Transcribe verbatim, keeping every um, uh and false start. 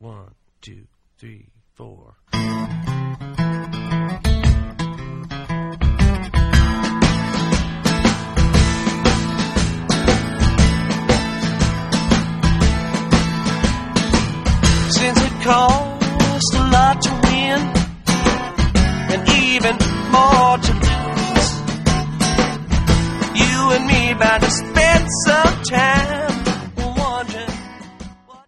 One, two, three, four. Since it costs a lot to win and even more to lose, you and me bound to